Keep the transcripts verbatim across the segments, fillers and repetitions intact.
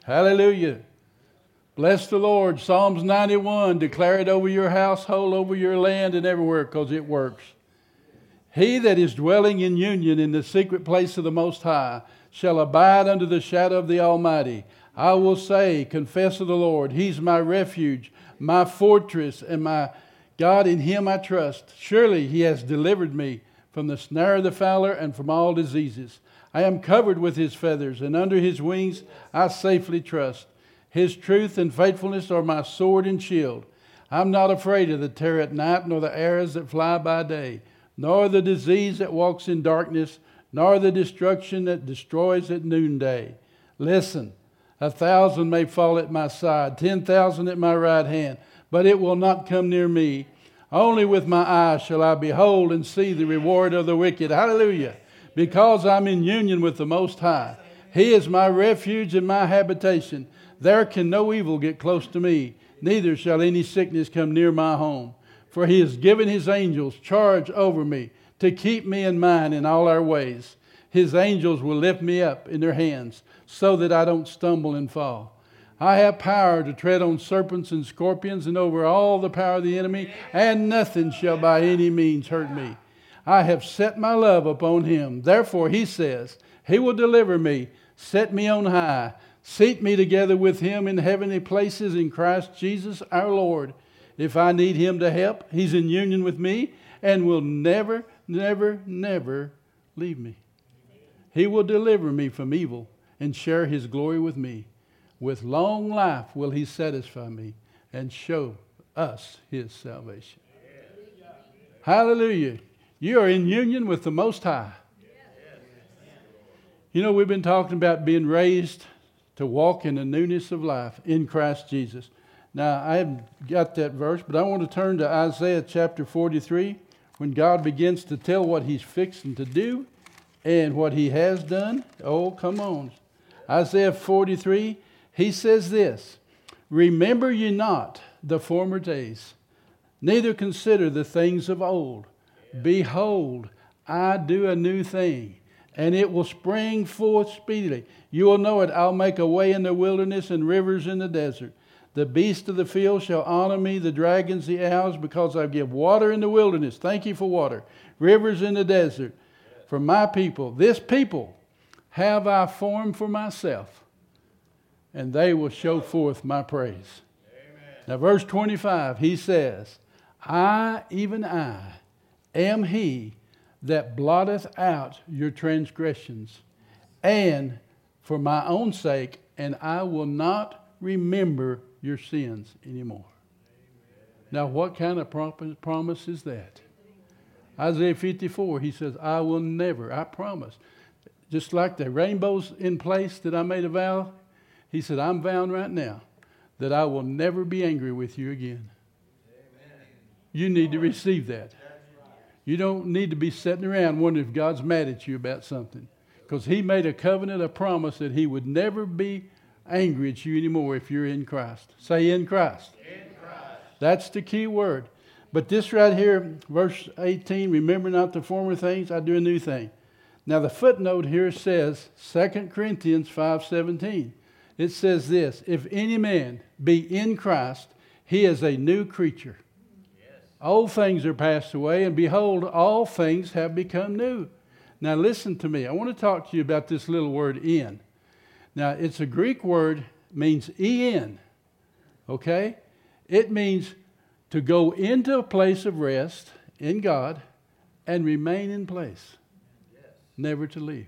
Hallelujah. Bless the Lord. Psalms ninety-one, declare it over your household, over your land, and everywhere, because it works. He that is dwelling in union in the secret place of the Most High shall abide under the shadow of the Almighty. I will say, confess of the Lord, He's my refuge, my fortress, and my God. In Him I trust. Surely He has delivered me from the snare of the fowler and from all diseases. I am covered with His feathers, and under His wings I safely trust. His truth and faithfulness are my sword and shield. I'm not afraid of the terror at night, nor the arrows that fly by day, nor the disease that walks in darkness, nor the destruction that destroys at noonday. Listen, a thousand may fall at my side, ten thousand at my right hand, but it will not come near me. Only with my eyes shall I behold and see the reward of the wicked. Hallelujah. Because I'm in union with the Most High. He is my refuge and my habitation. There can no evil get close to me, neither shall any sickness come near my home. For He has given His angels charge over me to keep me in mind in all our ways. His angels will lift me up in their hands so that I don't stumble and fall. I have power to tread on serpents and scorpions and over all the power of the enemy, and nothing shall by any means hurt me. I have set my love upon Him. Therefore He says, He will deliver me, set me on high, seat me together with Him in heavenly places in Christ Jesus our Lord. If I need Him to help, He's in union with me and will never, never, never leave me. He will deliver me from evil and share His glory with me. With long life will He satisfy me and show us His salvation. Hallelujah. You are in union with the Most High. You know, we've been talking about being raised to walk in the newness of life in Christ Jesus. Now, I haven't got that verse, but I want to turn to Isaiah chapter forty-three, when God begins to tell what He's fixing to do and what He has done. Oh, come on. Isaiah forty-three, He says this, remember ye not the former days, neither consider the things of old. Behold, I do a new thing, and it will spring forth speedily. You will know it. I'll make a way in the wilderness and rivers in the desert. The beasts of the field shall honor me, the dragons, the owls, because I give water in the wilderness. Thank you for water. Rivers in the desert. For my people, this people have I formed for myself, and they will show forth my praise. Amen. Now verse twenty-five, He says, I, even I, am He that blotteth out your transgressions, and for my own sake, and I will not remember your sins anymore. Amen. Now, what kind of promise is that? Isaiah fifty-four, He says, I will never, I promise. Just like the rainbows in place that I made a vow, He said, I'm vowing right now that I will never be angry with you again. Amen. You need to receive that. You don't need to be sitting around wondering if God's mad at you about something. Because He made a covenant, a promise that He would never be angry at you anymore if you're in Christ. Say in Christ. In Christ. That's the key word. But this right here, verse eighteen, remember not the former things, I do a new thing. Now the footnote here says, Second Corinthians five seventeen. It says this, if any man be in Christ, he is a new creature. Old things are passed away, and behold, all things have become new. Now listen to me. I want to talk to you about this little word in. Now it's a Greek word, means en. Okay? It means to go into a place of rest in God and remain in place. Yes. Never to leave.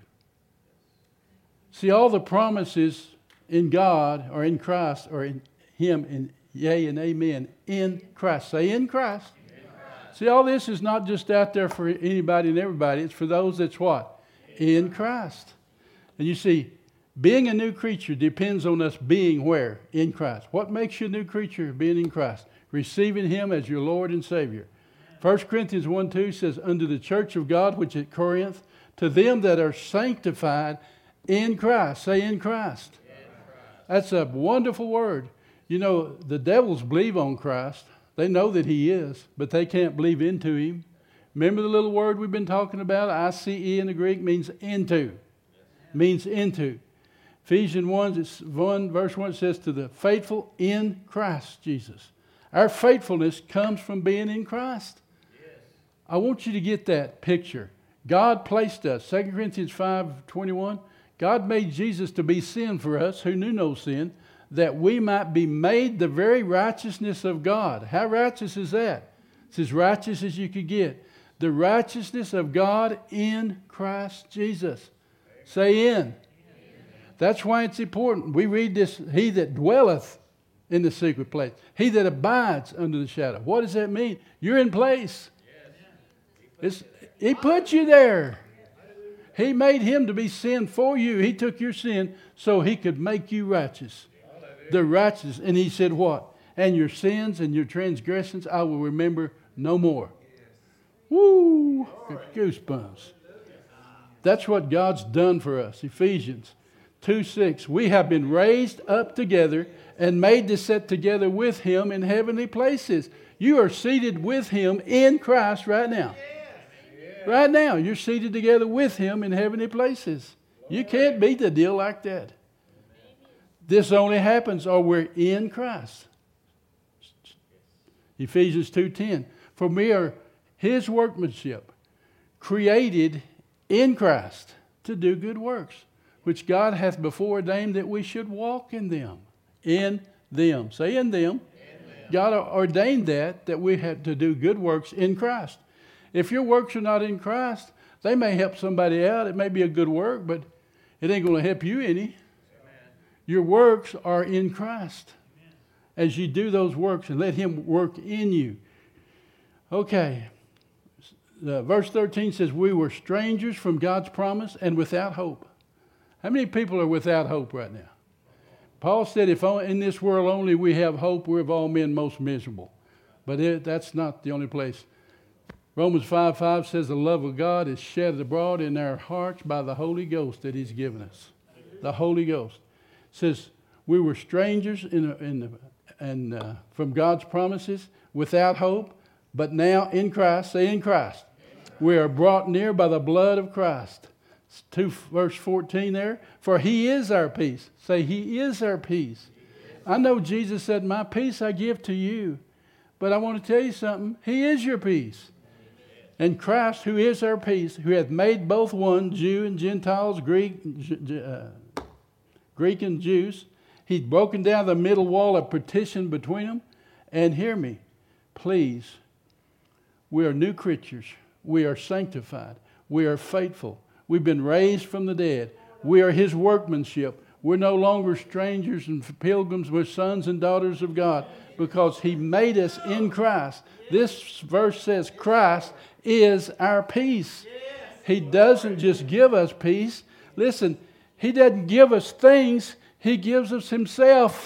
See, all the promises in God or in Christ or in Him, in yea and amen, in Christ. Say in Christ. See, all this is not just out there for anybody and everybody. It's for those that's what? In Christ. And you see, being a new creature depends on us being where? In Christ. What makes you a new creature? Being in Christ. Receiving Him as your Lord and Savior. First Corinthians one two says, unto the church of God which at Corinth, to them that are sanctified in Christ. Say in Christ. In Christ. That's a wonderful word. You know, the devils believe on Christ. They know that He is, but they can't believe into Him. Remember the little word we've been talking about? I C E in the Greek means into. Means into. Ephesians one, it's one, verse one says, to the faithful in Christ Jesus. Our faithfulness comes from being in Christ. Yes. I want you to get that picture. God placed us, Second Corinthians five twenty-one, God made Jesus to be sin for us who knew no sin, that we might be made the very righteousness of God. How righteous is that? It's as righteous as you could get. The righteousness of God in Christ Jesus. Say in. That's why it's important. We read this, he that dwelleth in the secret place, he that abides under the shadow. What does that mean? You're in place. It's, he put you there. He made him to be sin for you. He took your sin so he could make you righteous. The righteous. And he said what? And your sins and your transgressions I will remember no more. Woo! Goosebumps. That's what God's done for us. Ephesians two six. We have been raised up together and made to sit together with him in heavenly places. You are seated with him in Christ right now. Right now, you're seated together with him in heavenly places. You can't beat the deal like that. This only happens or we're in Christ. Ephesians two ten. For we are his workmanship, created in Christ to do good works, which God hath before ordained that we should walk in them. In them. Say in them. In them. God ordained that, that we had to do good works in Christ. If your works are not in Christ, they may help somebody out. It may be a good work, but it ain't going to help you any. Amen. Your works are in Christ. Amen. As you do those works and let him work in you. Okay. Uh, verse thirteen says, we were strangers from God's promise and without hope. How many people are without hope right now? Paul said, if in this world only we have hope, we're of all men most miserable. But it, that's not the only place. Romans five five says the love of God is shed abroad in our hearts by the Holy Ghost that he's given us. The Holy Ghost. It says we were strangers in, in, in, uh, from God's promises without hope, but now in Christ, say in Christ, we are brought near by the blood of Christ. two verse fourteen there. For he is our peace. Say he is our peace. I know Jesus said, my peace I give to you. But I want to tell you something. He is your peace. And Christ, who is our peace, who hath made both one, Jew and Gentiles, Greek, uh, Greek and Jews. He's broken down the middle wall of partition between them. And hear me, please. We are new creatures. We are sanctified. We are faithful. We've been raised from the dead. We are his workmanship. We're no longer strangers and pilgrims. We're sons and daughters of God because he made us in Christ. This verse says Christ is our peace. He doesn't just give us peace. Listen, he doesn't give us things. He gives us himself.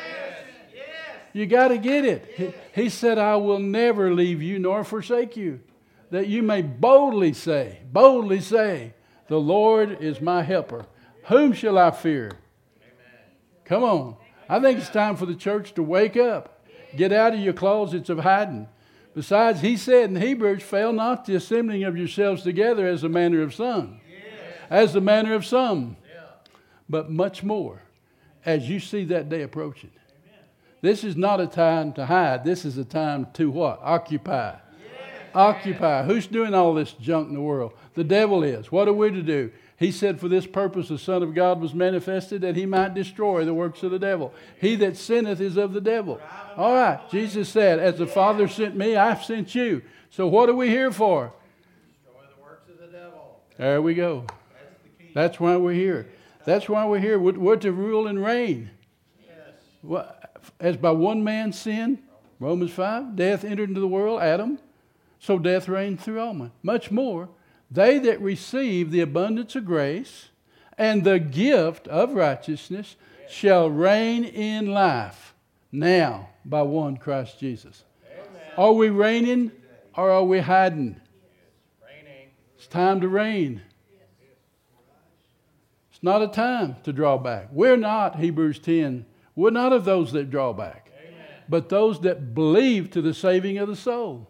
You got to get it. He, he said, I will never leave you nor forsake you. That you may boldly say, boldly say, the Lord is my helper. Whom shall I fear? Amen. Come on. I think it's time for the church to wake up. Get out of your closets of hiding. Besides, he said in Hebrews, fail not the assembling of yourselves together as the manner of some. Yes. As the manner of some. Yeah. But much more as you see that day approaching. Amen. This is not a time to hide. This is a time to what? Occupy. Occupy. Who's doing all this junk in the world? The devil is. What are we to do? He said, for this purpose the Son of God was manifested, that he might destroy the works of the devil. He that sinneth is of the devil. All right. Jesus said, as the Father sent me, I've sent you. So what are we here for? Destroy the works of the devil. There we go. That's why we're here. That's why we're here. We're, we're to rule and reign. Yes. As by one man's sin, Romans five, death entered into the world, Adam. So death reigned through all men. Much more, they that receive the abundance of grace and the gift of righteousness shall reign in life now by one Christ Jesus. Amen. Are we reigning or are we hiding? Reigning. It's time to reign. It's not a time to draw back. We're not, Hebrews ten, we're not of those that draw back, Amen. But those that believe to the saving of the soul.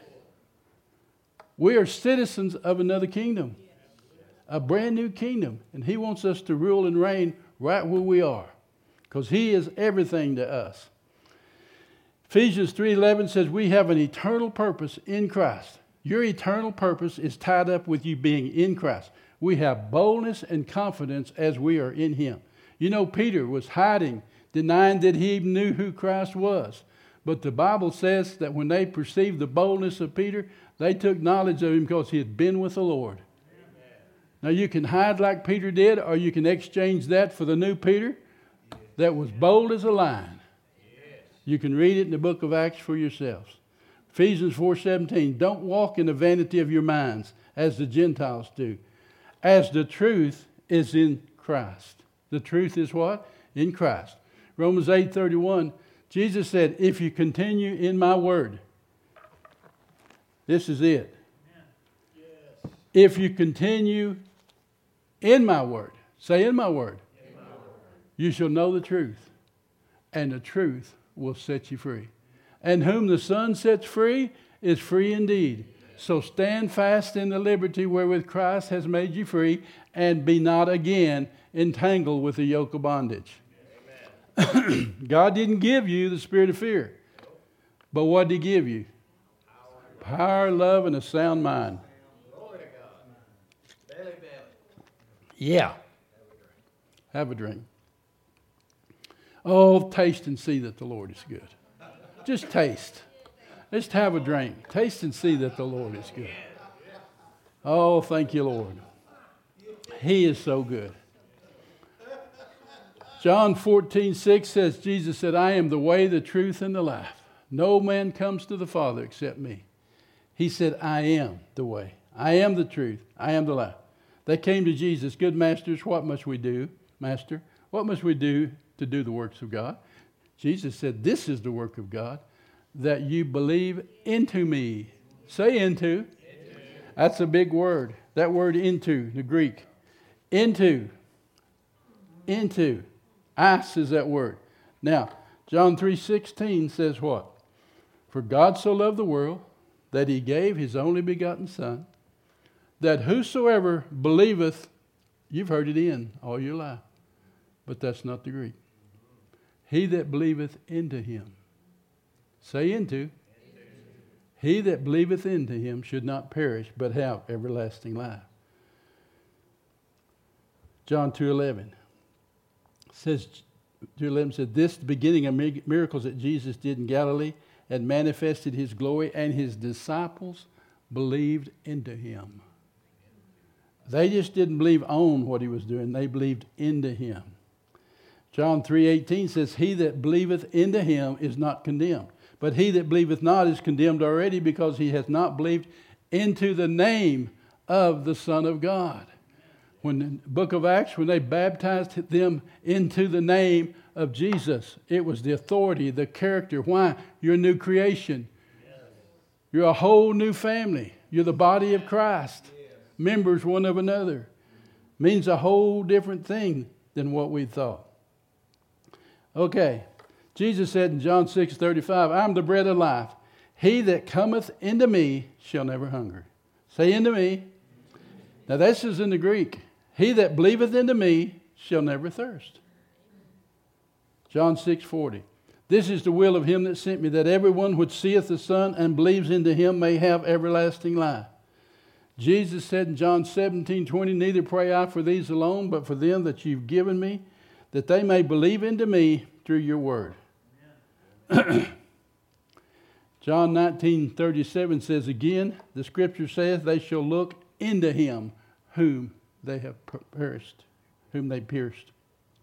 We are citizens of another kingdom, a brand new kingdom, and he wants us to rule and reign right where we are, because he is everything to us. Ephesians three eleven says we have an eternal purpose in Christ. Your eternal purpose is tied up with you being in Christ. We have boldness and confidence as we are in him. You know, Peter was hiding, denying that he even knew who Christ was. But the Bible says that when they perceived the boldness of Peter, they took knowledge of him because he had been with the Lord. Amen. Now you can hide like Peter did, or you can exchange that for the new Peter that was bold as a lion. You can read it in the book of Acts for yourselves. Ephesians four seventeen, don't walk in the vanity of your minds as the Gentiles do, as the truth is in Christ. The truth is what? In Christ. Romans eight thirty-one, Jesus said, if you continue in my word, this is it. Yes. If you continue in my word, say in my word, in my word, you shall know the truth, and the truth will set you free. And whom the Son sets free is free indeed. So stand fast in the liberty wherewith Christ has made you free, and be not again entangled with the yoke of bondage. God didn't give you the spirit of fear. But what did he give you? Power, love, and a sound mind. Yeah. Have a drink. Oh, taste and see that the Lord is good. Just taste. Just have a drink. Taste and see that the Lord is good. Oh, thank you, Lord. He is so good. John fourteen six says, Jesus said, I am the way, the truth, and the life. No man comes to the Father except me. He said, I am the way. I am the truth. I am the life. They came to Jesus, good masters, what must we do, master? What must we do to do the works of God? Jesus said, this is the work of God, that you believe into me. Say into. Into. That's a big word. That word into, the Greek. Into. Into. As is that word. Now, John three sixteen says what? For God so loved the world that he gave his only begotten Son, that whosoever believeth, you've heard it in all your life, but that's not the Greek. He that believeth into him. Say into. He that believeth into him should not perish, but have everlasting life. John two eleven says, two eleven said, this the beginning of miracles that Jesus did in Galilee, and manifested his glory, and his disciples believed into him. They just didn't believe on what he was doing. They believed into him. John three eighteen says, he that believeth into him is not condemned. But he that believeth not is condemned already, because he has not believed into the name of the Son of God. When the book of Acts, when they baptized them into the name of Jesus, it was the authority, the character. Why? You're a new creation. You're a whole new family. You're the body of Christ. Members one of another. Means a whole different thing than what we thought. Okay. Jesus said in John six thirty-five, I'm the bread of life. He that cometh into me shall never hunger. Say into me. Now this is in the Greek. He that believeth into me shall never thirst. John six forty. This is the will of him that sent me, that everyone which seeth the Son and believes into him may have everlasting life. Jesus said in John seventeen twenty, neither pray I for these alone, but for them that you've given me, that they may believe into me through your word. John nineteen thirty-seven says again, the scripture says, they shall look into him whom they have perished, whom they pierced.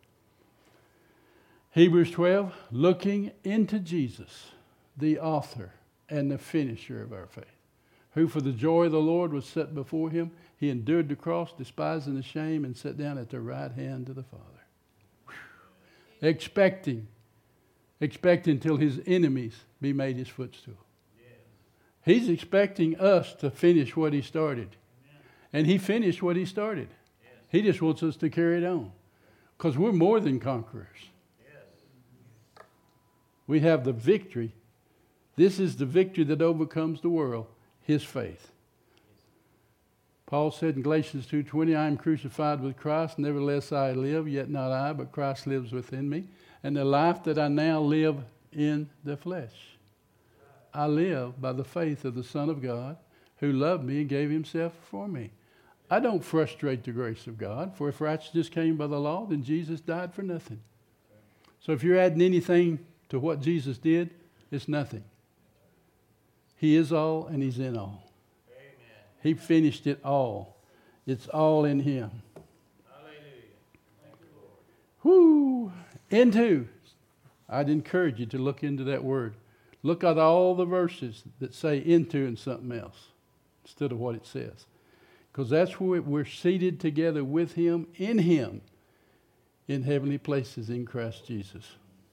Hebrews twelve, looking into Jesus, the author and the finisher of our faith, who for the joy of the Lord was set before him. He endured the cross, despising the shame, and sat down at the right hand of the Father. Whew. Expecting, expecting until his enemies be made his footstool. Yes. He's expecting us to finish what he started. Amen. And he finished what he started. Yes. He just wants us to carry it on. Because we're more than conquerors. Yes. We have the victory. This is the victory that overcomes the world. His faith. Paul said in Galatians two twenty, I am crucified with Christ, nevertheless I live, yet not I, but Christ lives within me. And the life that I now live in the flesh, I live by the faith of the Son of God, who loved me and gave himself for me. I don't frustrate the grace of God, for if righteousness came by the law, then Jesus died for nothing. So if you're adding anything to what Jesus did, it's nothing. He is all and he's in all. Amen. He finished it all. It's all in him. Hallelujah. Thank you, Lord. Whoo! Into. I'd encourage you to look into that word. Look at all the verses that say into and something else instead of what it says. Because that's where we're seated together with him, in him, in heavenly places in Christ Jesus.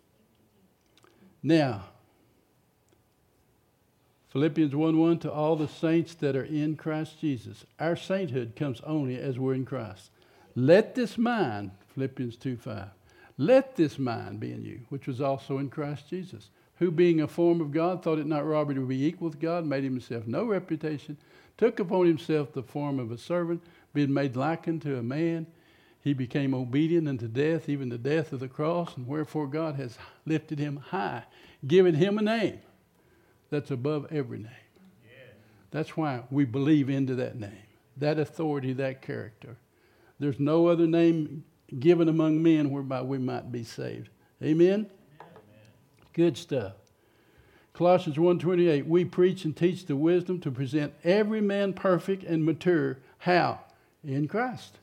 Now, Philippians one one, to all the saints that are in Christ Jesus. Our sainthood comes only as we're in Christ. Let this mind, Philippians two five, let this mind be in you, which was also in Christ Jesus, who being a form of God, thought it not robbery to be equal with God, made himself no reputation, took upon himself the form of a servant, being made like unto a man. He became obedient unto death, even the death of the cross, and wherefore God has lifted him high, given him a name that's above every name. Yeah. That's why we believe into that name, that authority, that character. There's no other name given among men whereby we might be saved. Amen? Amen. Good stuff. Colossians one twenty-eight, we preach and teach the wisdom to present every man perfect and mature. How? In Christ.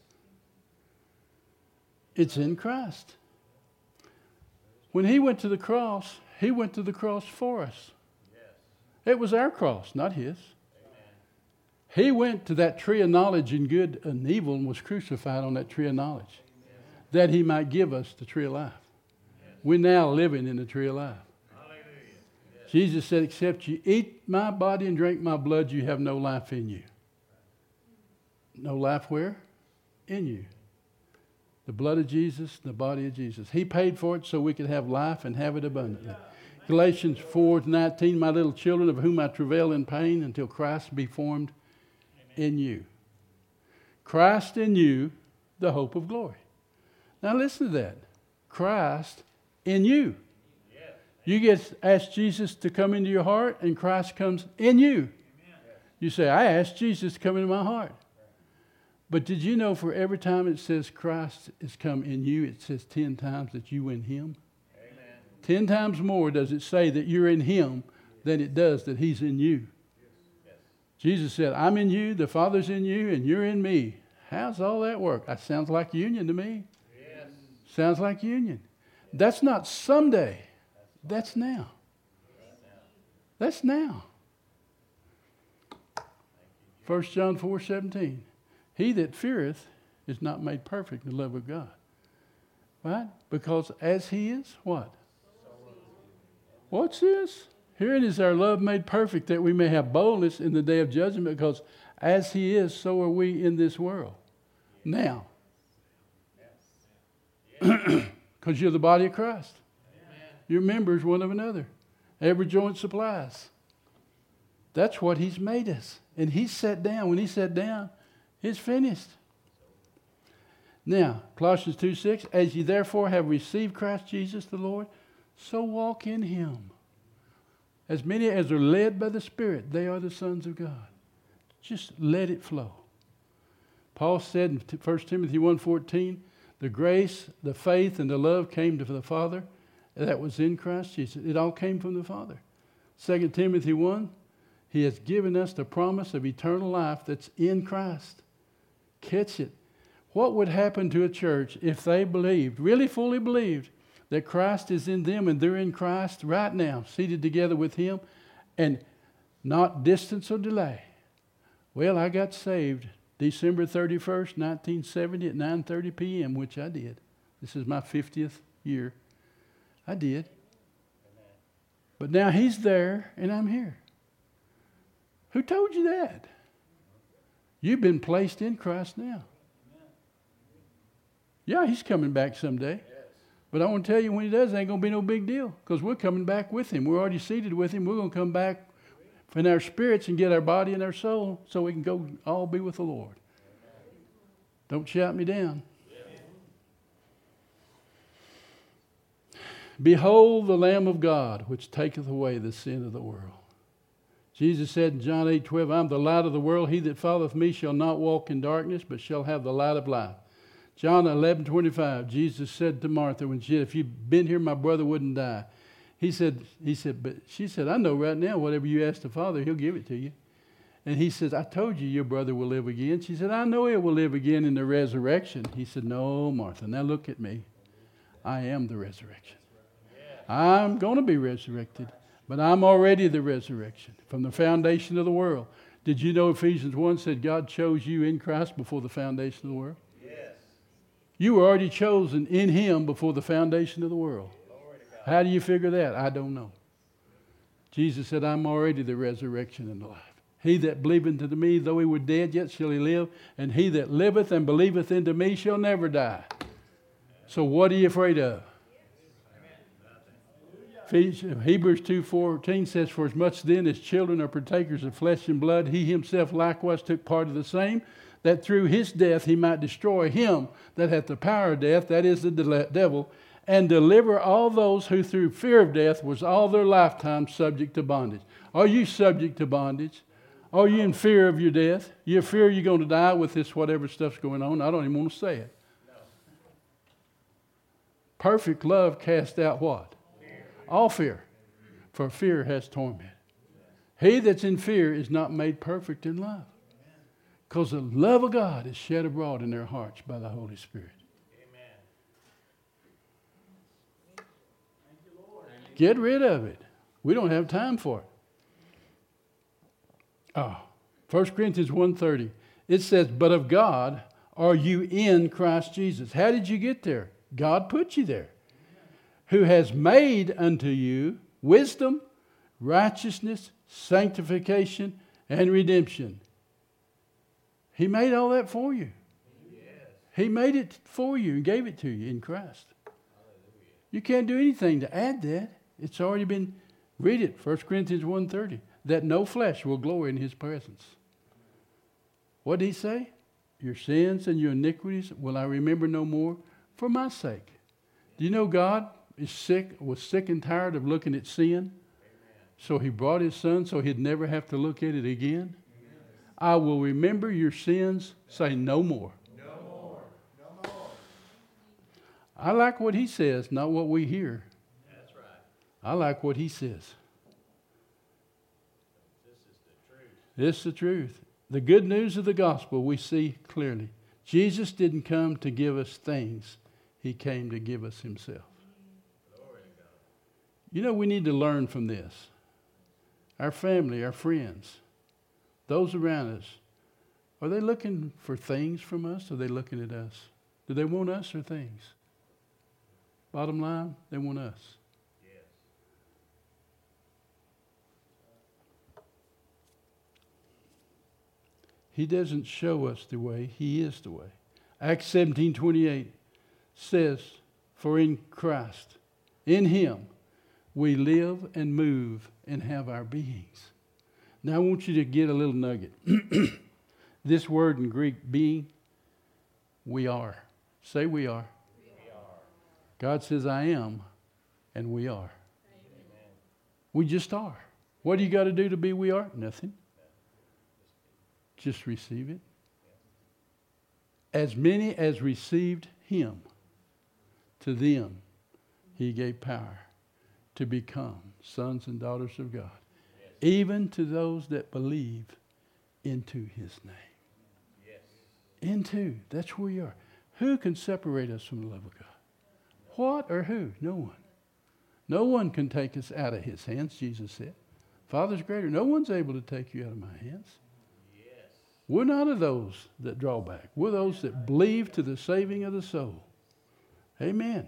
It's in Christ. When he went to the cross, he went to the cross for us. Yes. It was our cross, not his. Amen. He went to that tree of knowledge in good and evil and was crucified on that tree of knowledge. Amen. That he might give us the tree of life. Yes. We're now living in the tree of life. Yes. Jesus said, except you eat my body and drink my blood, you have no life in you. No life where? In you. The blood of Jesus, the body of Jesus. He paid for it so we could have life and have it abundantly. Galatians four nineteen, my little children, of whom I travail in pain until Christ be formed in you. Christ in you, the hope of glory. Now listen to that. Christ in you. You get ask Jesus to come into your heart and Christ comes in you. You say, I asked Jesus to come into my heart. But did you know for every time it says Christ has come in you, it says ten times that you in him? Amen. Ten times more does it say that you're in him than it does that he's in you. Yes. Jesus said, I'm in you, the Father's in you, and you're in me. How's all that work? That sounds like union to me. Yes. Sounds like union. That's not someday. That's now. That's now. First John four seventeen. He that feareth is not made perfect in the love of God. Right? Because as he is, what? What's this? Herein is our love made perfect, that we may have boldness in the day of judgment, because as he is, so are we in this world. Now. Because you're the body of Christ. You're members one of another. Every joint supplies. That's what he's made us. And he sat down. When he sat down, it's finished. Now, Colossians two six, as ye therefore have received Christ Jesus the Lord, so walk in him. As many as are led by the Spirit, they are the sons of God. Just let it flow. Paul said in First Timothy one fourteen, the grace, the faith, and the love came to the Father. That was in Christ Jesus. It all came from the Father. Second Timothy one, he has given us the promise of eternal life that's in Christ. Catch it. What would happen to a church if they believed, really fully believed, that Christ is in them and they're in Christ right now, seated together with him, and not distance or delay? Well, I got saved December thirty-first, nineteen seventy at nine thirty p.m., which I did. This is my fiftieth year. I did. But now he's there and I'm here. Who told you that? You've been placed in Christ now. Yeah, he's coming back someday. But I want to tell you, when he does, it ain't going to be no big deal, because we're coming back with him. We're already seated with him. We're going to come back in our spirits and get our body and our soul so we can go all be with the Lord. Don't shout me down. Behold the Lamb of God, which taketh away the sin of the world. Jesus said in John eight twelve, I'm the light of the world. He that followeth me shall not walk in darkness, but shall have the light of life. John eleven twenty-five, Jesus said to Martha, when she said, if you'd been here, my brother wouldn't die. He said, he said, but she said, I know right now, whatever you ask the Father, he'll give it to you. And he says, I told you your brother will live again. She said, I know he will live again in the resurrection. He said, no, Martha, now look at me. I am the resurrection. I'm going to be resurrected, but I'm already the resurrection from the foundation of the world. Did you know Ephesians one said God chose you in Christ before the foundation of the world? Yes. You were already chosen in him before the foundation of the world. How do you figure that? I don't know. Jesus said, I'm already the resurrection and the life. He that believeth unto me, though he were dead, yet shall he live. And he that liveth and believeth into me shall never die. So what are you afraid of? Hebrews two fourteen says, for as much then as children are partakers of flesh and blood, he himself likewise took part of the same, that through his death he might destroy him that hath the power of death, that is the devil, and deliver all those who through fear of death was all their lifetime subject to bondage. Are you subject to bondage? Are you in fear of your death? You fear you're going to die with this whatever stuff's going on? I don't even want to say it. Perfect love casts out what? All fear, for fear has torment. He that's in fear is not made perfect in love, because the love of God is shed abroad in their hearts by the Holy Spirit. Amen. Get rid of it. We don't have time for it. Oh, First Corinthians one thirty. It says, but of God are you in Christ Jesus. How did you get there? God put you there. Who has made unto you wisdom, righteousness, sanctification, and redemption. He made all that for you. Yes. He made it for you and gave it to you in Christ. Hallelujah. You can't do anything to add that. It's already been, read it, First Corinthians one thirty, that no flesh will glory in his presence. What did he say? Your sins and your iniquities will I remember no more for my sake. Do you know God is sick, was sick and tired of looking at sin? Amen. So he brought his son so he'd never have to look at it again. Amen. I will remember your sins, say no more. No more. No more. I like what he says, not what we hear. That's right. I like what he says. This is the truth. This is the truth. The good news of the gospel we see clearly. Jesus didn't come to give us things. He came to give us himself. You know, we need to learn from this. Our family, our friends, those around us, are they looking for things from us? Or are they looking at us? Do they want us or things? Bottom line, they want us. Yes. He doesn't show us the way. He is the way. Acts seventeen twenty-eight says, for in Christ, in him, we live and move and have our beings. Now I want you to get a little nugget. This word in Greek, being, we are. Say we are. We are. God says I am, and we are. Amen. We just are. What do you got to do to be we are? Nothing. Just receive it. As many as received him, to them he gave power to become sons and daughters of God, yes. Even to those that believe into his name. Yes. Into, that's where you are. Who can separate us from the love of God? What or who? No one. No one can take us out of his hands, Jesus said. Father's greater. No one's able to take you out of my hands. Yes. We're not of those that draw back. We're those that believe to the saving of the soul. Amen.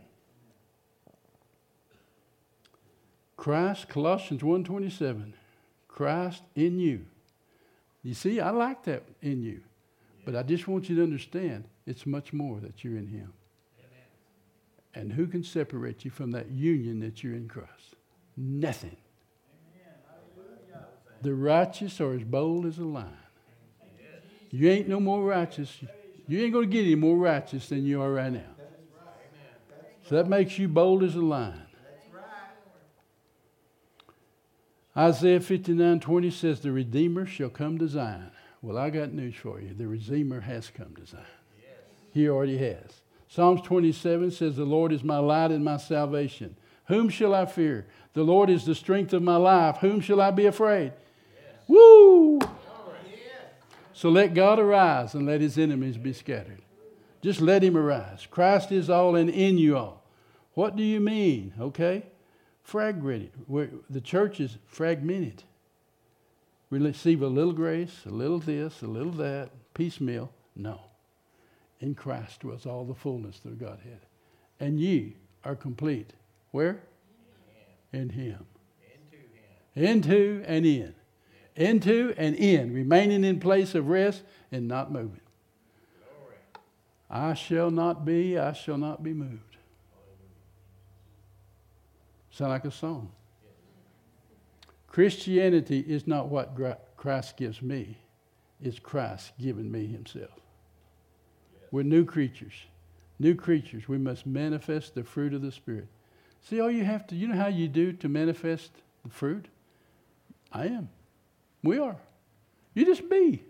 Christ, Colossians one twenty-seven, Christ in you. You see, I like that in you. But I just want you to understand, it's much more that you're in him. Amen. And who can separate you from that union that you're in Christ? Nothing. Amen. The righteous are as bold as a lion. Yes. You ain't no more righteous. You ain't going to get any more righteous than you are right now. So that makes you bold as a lion. Isaiah fifty-nine twenty says, the Redeemer shall come to Zion. Well, I got news for you. The Redeemer has come to Zion. Yes. He already has. Psalms twenty-seven says, the Lord is my light and my salvation. Whom shall I fear? The Lord is the strength of my life. Whom shall I be afraid? Yes. Woo! Yes. So let God arise and let his enemies be scattered. Just let him arise. Christ is all and in you all. What do you mean? Okay. Fragmented. The church is fragmented. We receive a little grace, a little this, a little that, piecemeal. No. In Christ dwells all the fullness of the Godhead. And ye are complete. Where? In Him. In Him. Into, Into and in. Yeah. Into and in. Remaining in place of rest and not moving. Glory. I shall not be, I shall not be moved. Sound like a song. Christianity is not what Christ gives me. It's Christ giving me himself. We're new creatures. New creatures. We must manifest the fruit of the Spirit. See, all you have to, you know how you do to manifest the fruit? I am. We are. You just be.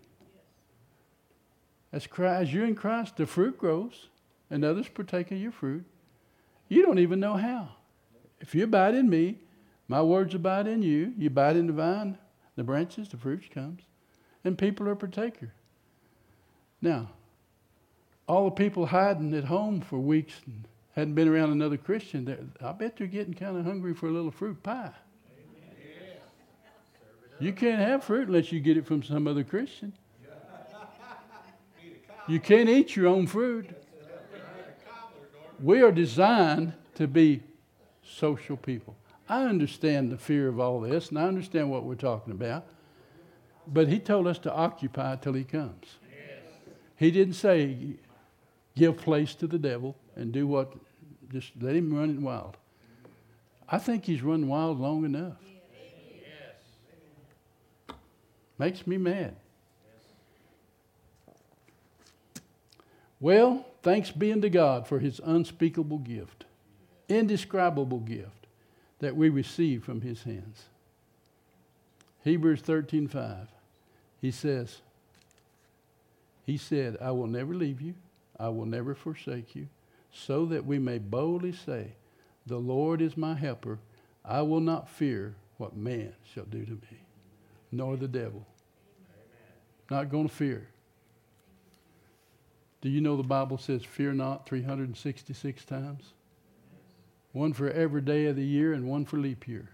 As, Christ, as you're in Christ, the fruit grows, and others partake of your fruit. You don't even know how. If you abide in me, my words abide in you. You abide in the vine, the branches, the fruit comes. And people are partaker. Now, all the people hiding at home for weeks and hadn't been around another Christian, I bet they're getting kind of hungry for a little fruit pie. Amen. You can't have fruit unless you get it from some other Christian. You can't eat your own fruit. We are designed to be social people. I understand the fear of all this, and I understand what we're talking about. But he told us to occupy till he comes. Yes. He didn't say give place to the devil and do what, just let him run it wild. I think he's run wild long enough. Yes. Makes me mad. Yes. Well, thanks be unto God for his unspeakable gift, indescribable gift that we receive from his hands. Hebrews thirteen five. He says, he said, I will never leave you. I will never forsake you, so that we may boldly say, the Lord is my helper. I will not fear what man shall do to me, nor the devil. Amen. Not going to fear. Do you know the Bible says fear not three hundred sixty-six times? One for every day of the year and one for leap year.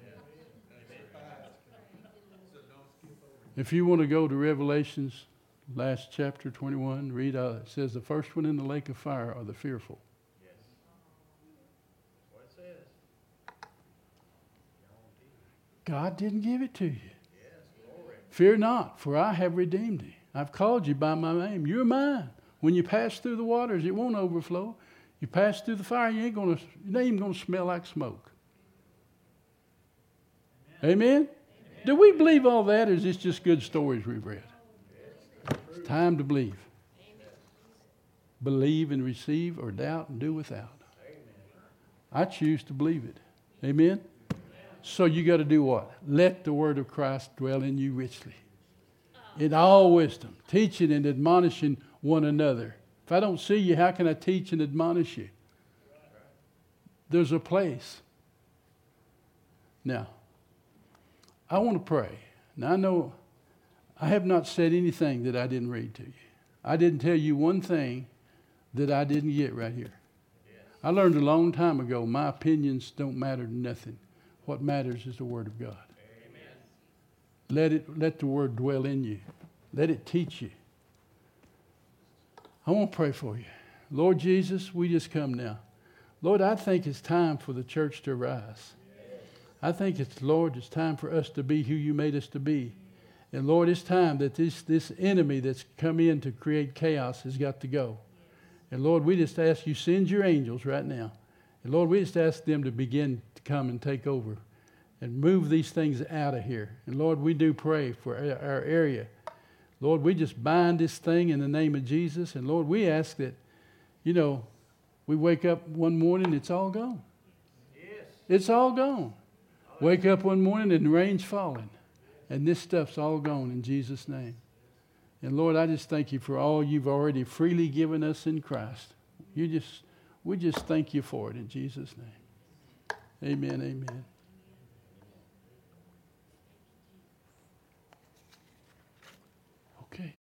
If you want to go to Revelations, last chapter twenty-one, read, uh, it says the first one in the lake of fire are the fearful. Yes. That's what it says. God didn't give it to you. Yes, fear not, for I have redeemed thee. I've called you by my name. You're mine. When you pass through the waters, it won't overflow. You pass through the fire, you ain't gonna, you ain't even going to smell like smoke. Amen? Amen? Amen? Do we believe all that, or is this just good stories we've read? It's time to believe. Amen. Believe and receive, or doubt and do without. Amen. I choose to believe it. Amen? Amen. So you got to do what? Let the word of Christ dwell in you richly. In all wisdom, teaching and admonishing one another. If I don't see you, how can I teach and admonish you? There's a place. Now, I want to pray. Now, I know I have not said anything that I didn't read to you. I didn't tell you one thing that I didn't get right here. I learned a long time ago, my opinions don't matter to nothing. What matters is the Word of God. Amen. Let it, let the Word dwell in you. Let it teach you. I want to pray for you. Lord Jesus, we just come now. Lord, I think it's time for the church to rise. I think it's, Lord, it's time for us to be who you made us to be. And Lord, it's time that this, this enemy that's come in to create chaos has got to go. And Lord, we just ask you, send your angels right now. And Lord, we just ask them to begin to come and take over and move these things out of here. And Lord, we do pray for our area. Lord, we just bind this thing in the name of Jesus. And Lord, we ask that, you know, we wake up one morning, it's all gone. Yes. It's all gone. Wake up one morning and the rain's falling. And this stuff's all gone in Jesus' name. And Lord, I just thank you for all you've already freely given us in Christ. You just, we just thank you for it in Jesus' name. Amen, amen.